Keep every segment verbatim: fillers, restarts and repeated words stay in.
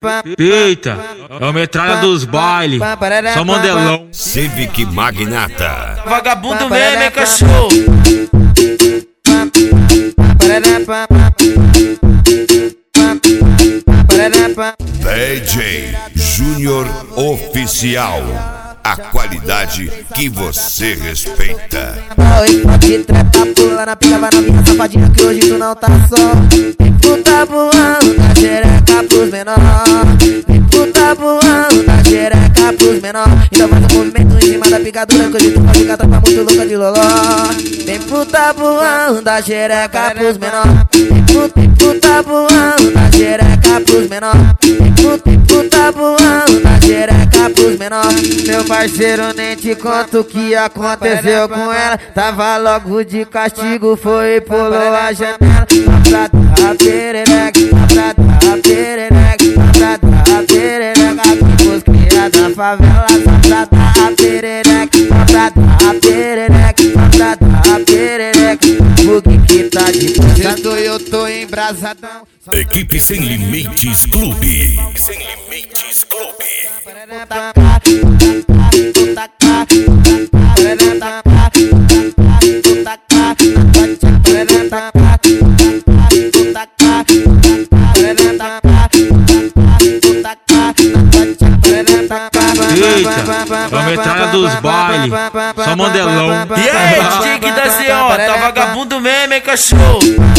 Eita, é o metralha dos bailes, só mandelão. Civic Magnata. Vagabundo mesmo, hein, cachorro? D J Júnior Oficial. A qualidade que você respeita. Oi, pode trepar, pula na pica, vai novinha safadinha que hoje tu não tá só. Tem puta voando na xereca pros menor. Tem puta voando na xereca pros menor. Então faz um movimento em cima da picadura que hoje tu pode ficar, tá muito louca de loló. Tem puta voando na xereca pros menor. Tem puta, tem puta voando na xereca pros menor. Tem puta, tem puta voando na xereca pros menor. Meu parceiro, nem te conto o que aconteceu com ela. Tava logo de castigo, foi e pulou a janela. Pra dar perereca, pra dar perereca, pra dar perereca. Que os cria da favela, pra dar perereca, pra dar perereca, pra dar perereca. O que que tá de pensando, eu tô embrasadão. Equipe Sem Limites Clube. Sem Limites Clube. Eita, é o metralha dos bailes, só mandelão. E aí, D J que da C O, tá vagabundo mesmo, hein, cachorro?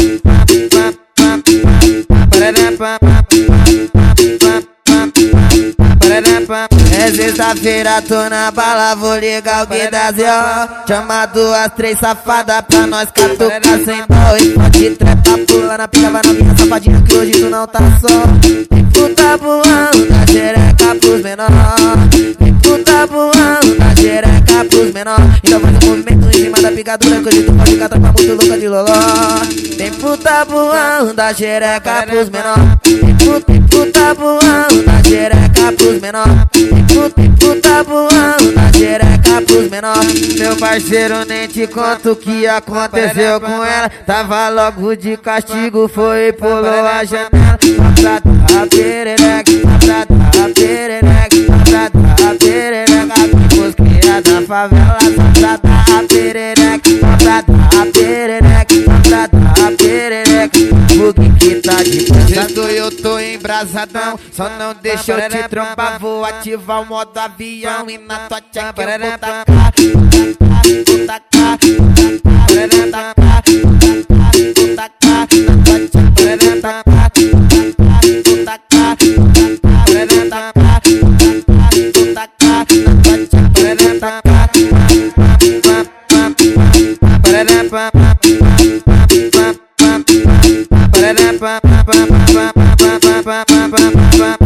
É sexta-feira, tô na bala, vou ligar o Gui da Z O. Chama duas, três safadas pra nós catucar sem dó. E pode trepar, pula na pica, vai novinha safadinha que hoje tu não tá só. Tem puta voando na xereca pros menor. Tem puta voando na xereca pros menor. Então faz um movimento em cima da picadura que hoje tu pode ficar, tá muito louca de loló. Tem puta voando na xereca pros menor. Tem puta, tem puta voando na xereca pros menor. Tem puta, tem puta voando na xereca pros menor. Meu parceiro, nem te conto o que aconteceu com ela. Tava logo de castigo, foi e pulou a janela. Pra dar perereca, pra dar perereca, pra dar perereca. Que os cria da favela, pra dar perereca, pra dar perereca, pra dar perereca. O que que tá de pensando, eu tô embrasadão. Só não deixa eu te trombar, vou ativar o modo avião. E na tua tcheca eu vou tacar, vou tacar, vou tacar, vou tacar, na tua tcheca vou tacar, vou tacar, vou tacar, vou tacar, na tua tcheca vou tacar. Ba ba ba ba ba ba ba ba ba ba ba ba ba.